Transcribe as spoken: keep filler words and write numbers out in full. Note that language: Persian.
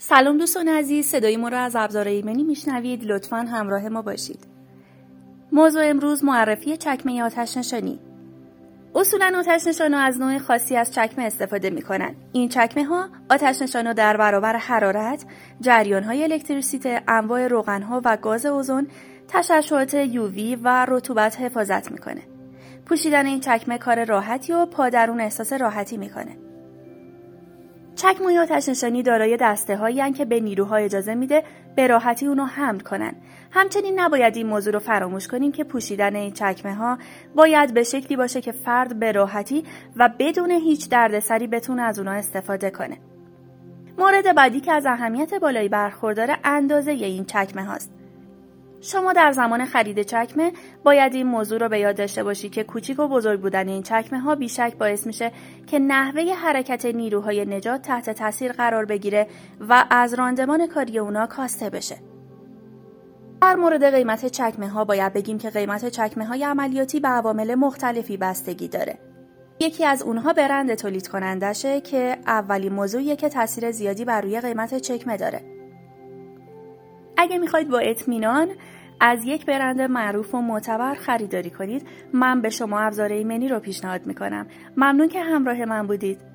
سلام دوستان عزیز، صدای ما را از ابزار ایمنی میشنوید. لطفاً همراه ما باشید. موضوع امروز معرفی چکمه آتش نشانی. اصولاً آتش نشانا از نوع خاصی از چکمه استفاده می‌کنند. این چکمه ها آتش نشانا در برابر حرارت، جریان‌های الکتریسیته، انواع روغن‌ها و گاز اوزون، تشعشعات یووی و رطوبت حفاظت می‌کنه. پوشیدن این چکمه کار راحتی و پادرون احساس راحتی می‌کنه. چکمه‌های آتش نشانی دارای دسته‌هایی هستند که به نیروها اجازه میده به راحتی اونو حمل کنن. همچنین نباید این موضوع رو فراموش کنیم که پوشیدن این چکمه‌ها باید به شکلی باشه که فرد به راحتی و بدون هیچ دردسری بتونه از اونها استفاده کنه. مورد بعدی که از اهمیت بالایی برخورداره اندازه این چکمه هاست. شما در زمان خرید چکمه باید این موضوع رو به یاد داشته باشی که کوچیک و بزرگ بودن این چکمه ها بیشک باعث میشه که نحوه حرکت نیروهای نجات تحت تاثیر قرار بگیره و از راندمان کاری اونا کاسته بشه. در مورد قیمت چکمه ها باید بگیم که قیمت چکمه های عملیاتی به عوامل مختلفی بستگی داره. یکی از اونها برند تولید کنندشه که اولین موضوعیه که تاثیر زیادی بر روی قیمت چکمه داره. اگه میخواید با اطمینان از یک برند معروف و معتبر خریداری کنید، من به شما ابزار ایمنی رو پیشنهاد میکنم. ممنون که همراه من بودید.